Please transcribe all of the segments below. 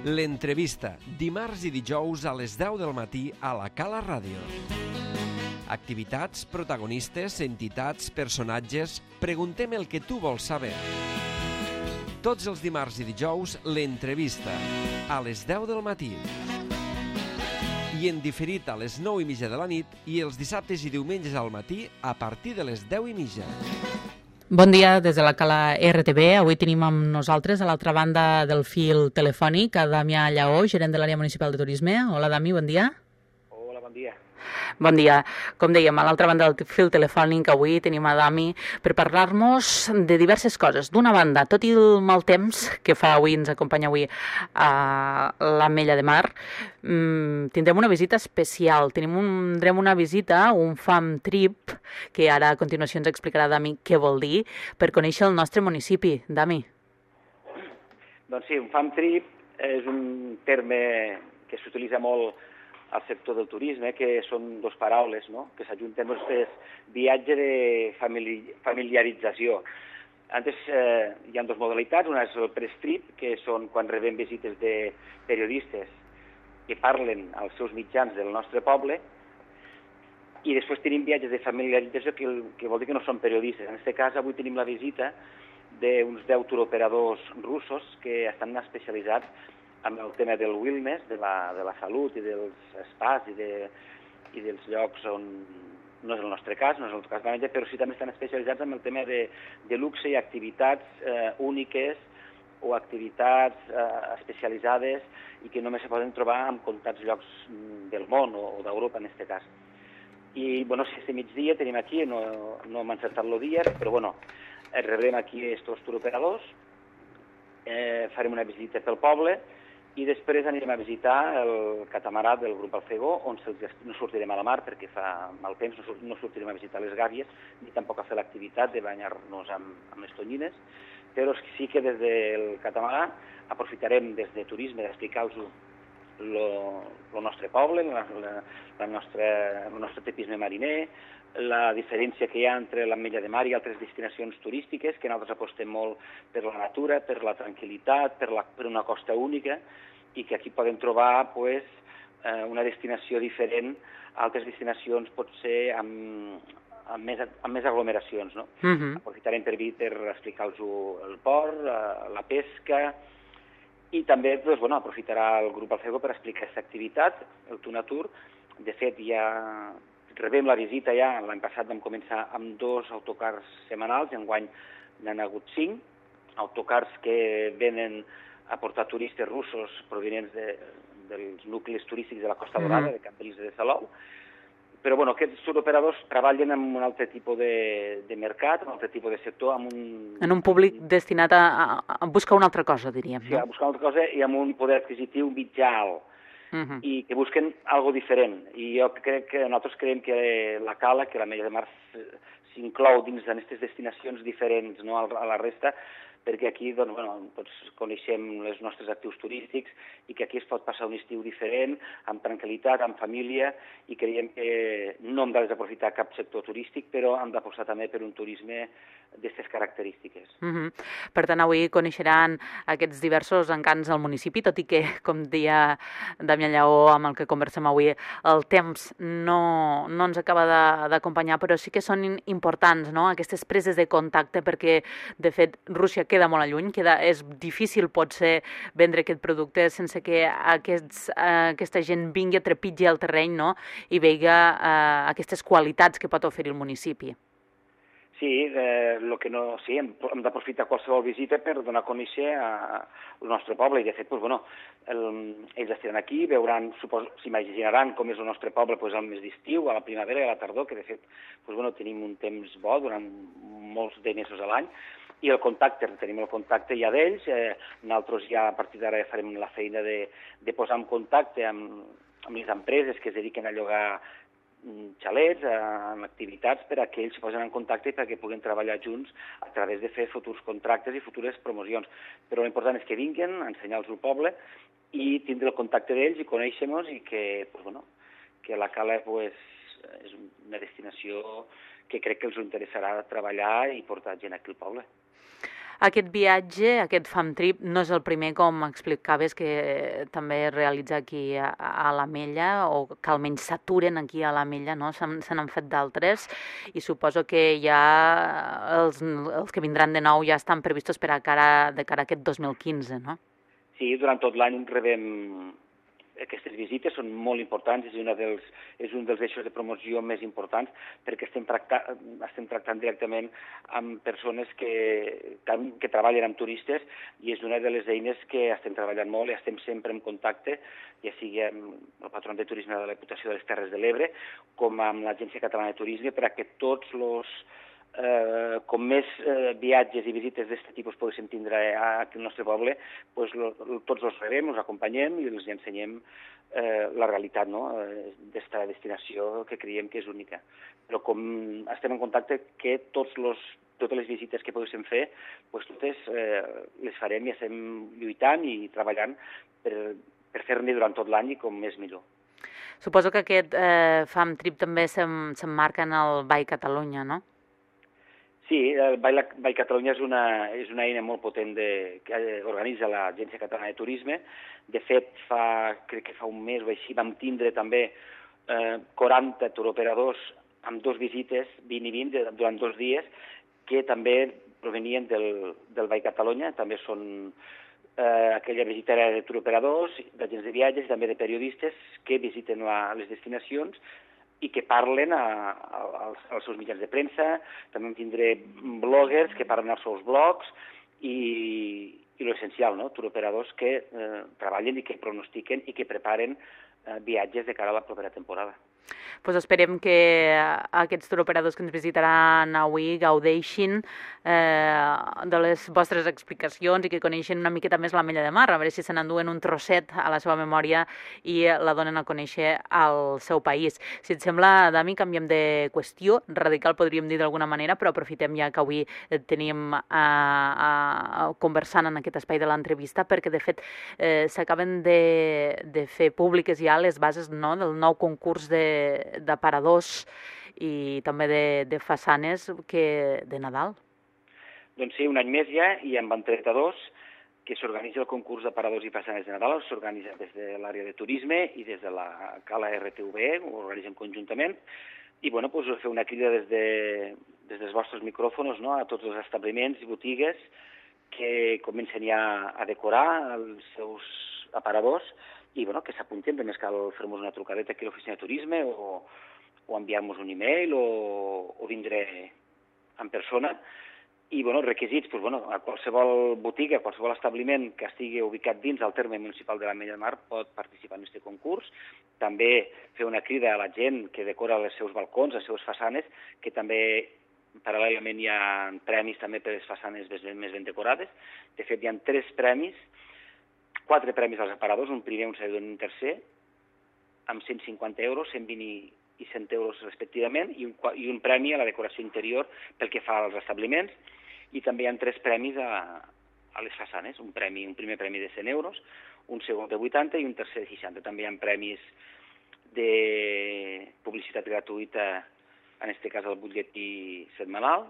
L'entrevista, dimarts i dijous a les 10 del matí a la Cala Ràdio. Activitats, protagonistes, entitats, personatges... Preguntem el que tu vols saber. Tots els dimarts i dijous, l'entrevista, a les 10 del matí. I en diferit a les 9:30 de la nit i els dissabtes i diumenges al matí a partir de les 10:30. Bon dia des de la Cala RTV. Avui tenim amb nosaltres a l'altra banda del fil telefònic a Damià Lleó, gerent de l'àrea municipal de turisme. Hola, Dami, bon dia. Hola, bon dia. Bon dia. Com dèiem, a l'altra banda del fil telefònic avui tenim a Dami per parlar-nos de diverses coses. D'una banda, tot i el mal temps que fa avui, ens acompanya avui a l'Ametlla de Mar, tindrem una visita especial. Tindrem una visita, un fam trip, que ara a continuació ens explicarà Dami què vol dir, per conèixer el nostre municipi. Dami. Doncs sí, un fam trip és un terme que s'utilitza molt al sector del turisme, que són dues paraules, no?, que s'ajunten, doncs, és viatge de familiarització. Antes hi ha dues modalitats, una és el press trip, que són quan rebem visites de periodistes que parlen als seus mitjans del nostre poble, i després tenim viatges de familiarització, que vol dir que no són periodistes. En aquest cas, avui tenim la visita d'uns 10 turoperadors russos que estan especialitzats amb el tema del wellness, de la salut i dels spas i dels llocs on no és el nostre cas, no és el cas de menjar, però sí també estan especialitzats en el tema de luxe i activitats úniques o activitats especialitzades i que només se poden trobar en comptats llocs del món o d'Europa en aquest cas. I, bueno, si este migdia tenim aquí, no hem encertat el dia, però, bueno, rebrem aquí aquests turoperadors, farem una visita pel poble, i després anirem a visitar el catamarà del grup Alfegó, on no sortirem a la mar perquè fa mal temps, no sortirem a visitar les gàbies, ni tampoc a fer l'activitat de banyar-nos amb les tonyines, però sí que des del catamarà aprofitarem des de turisme d'explicar-los el nostre poble, el nostre tipisme mariner, la diferència que hi ha entre l'Ametlla de Mar i altres destinacions turístiques, que nosaltres apostem molt per la natura, per la tranquil·litat, per una costa única, i que aquí podem trobar una destinació diferent a altres destinacions, potser amb més aglomeracions, no? Aprofitarem per explicar-los el port, la pesca, i també aprofitarà el grup Alfegó per explicar aquesta activitat, el Tunatur. De fet, ja rebem la visita, l'any passat vam començar amb 2 autocars setmanals, enguany n'han hagut 5, autocars que venen a portar turistes russos provenents dels nuclis turístics de la Costa Dorada, de Cambrils i de Salou. Però aquests turoperadors treballen en un altre tipus de mercat, en un altre tipus de sector, en un públic destinat a buscar una altra cosa, diríem. Sí, a buscar una altra cosa i amb un poder adquisitiu mitjà alt. I que busquen algo diferent. I jo crec que nosaltres creiem que la Cala, que l'Ametlla de Mar s'inclou dins d'aquestes destinacions diferents, no, a la resta, perquè aquí tots coneixem els nostres actius turístics i que aquí es pot passar un estiu diferent, amb tranquil·litat, amb família, i creiem que no hem de desaprofitar cap sector turístic, però hem d'apostar també per un turisme d'aquestes característiques. Per tant, avui coneixeran aquests diversos encants al municipi, tot i que, com deia Damià Lleó, amb el que conversem avui, el temps no ens acaba d'acompanyar, però sí que són importants, no?, aquestes preses de contacte, perquè, de fet, Rússia queda molt lluny, és difícil potser vendre aquest producte sense que aquesta gent vingui a trepitjar el terreny, no?, i veiga aquestes qualitats que pot oferir el municipi. Sí, hem d'aprofitar qualsevol visita per donar a conèixer el nostre poble, i de fet, ells estaran aquí, veuran, s'imaginaran com és el nostre poble al mes d'estiu, a la primavera i a la tardor, que de fet tenim un temps bo durant molts de mesos a l'any, i el contacte, tenim el contacte ja d'ells, nosaltres ja a partir d'ara farem la feina de posar en contacte amb les empreses que es dediquen a llogar xalets, amb activitats per a que ells posen en contacte i perquè puguin treballar junts a través de fer futurs contractes i futures promocions. Però l'important és que vinguin, ensenyar-los el poble i tindre el contacte d'ells i conèixer-nos i que la Cala és una destinació que crec que els interessarà treballar i portar gent aquí al poble. Aquest viatge, aquest Fam Trip, no és el primer, com explicaves, que també es realitza aquí a l'Ametlla, o que almenys s'aturen aquí a l'Ametlla, no? Se n'han fet d'altres, i suposo que ja els que vindran de nou ja estan previstos de cara a aquest 2015, no? Sí, durant tot l'any rebem aquestes visites, són molt importants, és un dels eixos de promoció més importants, perquè estem tractant directament amb persones que treballen amb turistes, i és una de les eines que estem treballant molt i estem sempre en contacte, ja sigui amb el Patronat de Turisme de la Diputació de les Terres de l'Ebre, com amb l'Agència Catalana de Turisme, perquè tots com més viatges i visites d'aquest tipus poguéssim tindre aquí al nostre poble, tots els rebem, els acompanyem i els ensenyem la realitat d'esta destinació que creiem que és única. Però com estem en contacte, que totes les visites que poguéssim fer, totes les farem i estem lluitant i treballant per fer-ne durant tot l'any i com més millor. Suposo que aquest Fam Trip també s'emmarca en el Ball Catalunya, no? Sí, el Ball Catalunya és una eina molt potent que organitza l'Agència Catalana de Turisme. De fet, crec que fa un mes o així vam tindre també 40 turoperadors amb 2 visites, 20 i 20, durant 2 dies, que també provenien del Ball Catalunya. També són aquella visita de turoperadors, d'agents de viatges i també de periodistes que visiten les destinacions i que parlen als seus mitjans de premsa. També tindré bloggers que parlen als seus blogs i l'essencial, turoperadors que treballen i que pronostiquen i que preparen viatges de cara a la propera temporada. Pues esperem que aquests turoperadors que ens visitaran avui gaudeixin de les vostres explicacions i que coneixen una miqueta més l'Ametlla de Mar, a veure si se n'enduen un trosset a la seva memòria i la donen a conèixer al seu país. Si et sembla, Dami, canviem de qüestió, radical podríem dir d'alguna manera, però aprofitem ja que avui tenim conversant en aquest espai de l'entrevista, perquè de fet s'acaben de fer públiques ja les bases del nou concurs d'aparadors i també de façanes de Nadal. Doncs sí, un any més ja, i en van 32, que s'organitza el concurs d'aparadors i façanes de Nadal. S'organitza des de l'àrea de turisme i des de la Cala RTV, ho organitzem conjuntament. I us fer una crida des dels vostres micròfons a tots els establiments i botigues que comencen ja a decorar els seus aparadors i que s'apuntin. Només cal fer-nos una trucadeta aquí a l'oficina de turisme o enviar-nos un e-mail o vindre en persona. I requisits, a qualsevol botiga, a qualsevol establiment que estigui ubicat dins del terme municipal de l'Ametlla de Mar pot participar en aquest concurs. També fer una crida a la gent que decora els seus balcons, les seves façanes, que també paral·lelament hi ha premis també per les façanes més ben decorades. De fet, hi ha 4 premis als aparadors, un primer, un segon i un tercer, amb 150 euros, 120 i 100 euros respectivament, i un premi a la decoració interior pel que fa als establiments. I també hi ha 3 premis a les façanes, un primer premi de 100 euros, un segon de 80 i un tercer de 60. També hi ha premis de publicitat gratuïta, en aquest cas el butlletí setmanal.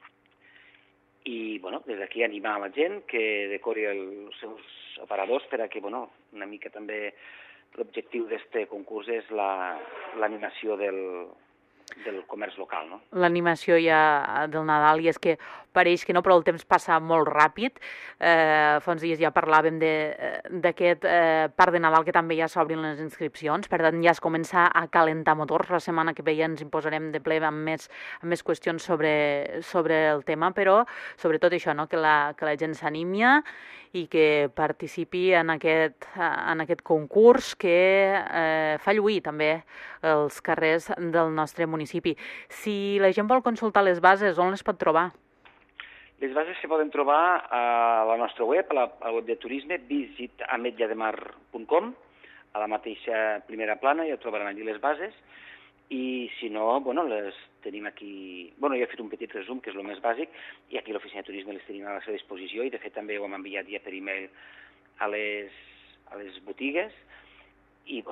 I des d'aquí animar a la gent que decori els seus aparadors perquè una mica també l'objectiu d'aquest concurs és l'animació del comerç local, no? L'animació ja del Nadal, i és que pareix que no, però el temps passa molt ràpid. Fa uns dies ja parlàvem d'aquest parc de Nadal que també ja s'obrin les inscripcions, per tant ja es comença a calentar motors. La setmana que ve ja ens imposarem de ple amb més qüestions sobre el tema, però sobretot això, que la gent s'animi i que participi en aquest concurs que fa lluir també els carrers del nostre municipi. Si la gent vol consultar les bases, on les pot trobar? Les bases se poden trobar a la nostra web, a la web de turisme, visitametllademar.com. A la mateixa primera plana ja trobaran allí les bases. I si no, les tenim aquí. Jo he fet un petit resum, que és el més bàsic, i aquí a l'oficina de turisme les tenim a la seva disposició, i de fet també ho hem enviat ja per e-mail a les botigues. I,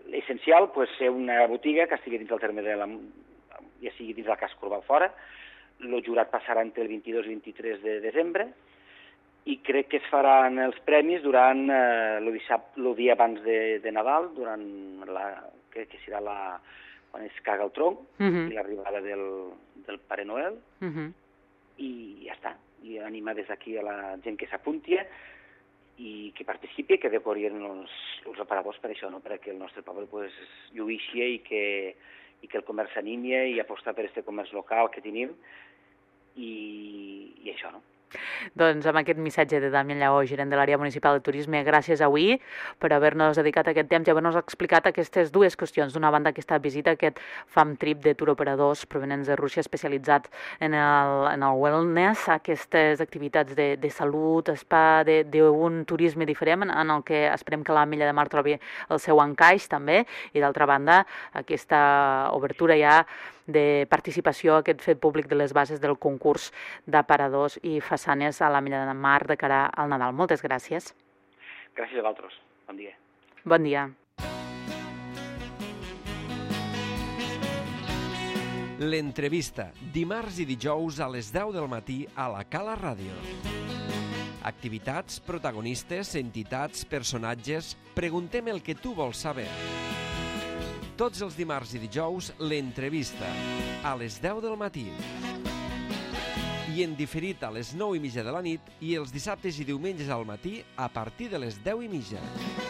l'essencial, ser una botiga que estigui dins del terme ja sigui dins del casc urbà fora, el jurat passarà entre el 22 i 23 de desembre, i crec que es faran els premis durant el dia abans de Nadal, durant crec que serà quan es caga el tronc, i l'arribada del Pare Noel, i ja està. I animar des d'aquí a la gent que s'apunti i que participi, que decorin els aparadors per això, no? Perquè el nostre poble lluïxi i que el comerç s'animi i apostar per aquest comerç local que tenim i això, no? Doncs amb aquest missatge de Damià Lleó, gerent de l'àrea municipal de turisme, gràcies avui per haver-nos dedicat aquest temps i haver-nos explicat aquestes dues qüestions. D'una banda, aquesta visita, aquest fam trip de turoperadors provenents de Rússia especialitzats en el wellness, aquestes activitats de salut, spa, d'un turisme diferent en el que esperem que l'Ametlla de Mar trobi el seu encaix també, i d'altra banda, aquesta obertura ja de participació a aquest fet públic de les bases del concurs d'aparadors i façanes a l'Ametlla de Mar de cara al Nadal. Moltes gràcies. Gràcies a vosaltres. Bon dia. Bon dia. L'entrevista, dimarts i dijous a les 10 del matí a la Cala Ràdio. Activitats, protagonistes, entitats, personatges... Preguntem el que tu vols saber. Tots els dimarts i dijous, l'entrevista, a les 10 del matí. I en diferit a les 9:30 de la nit i els dissabtes i diumenges al matí a partir de les 10:30.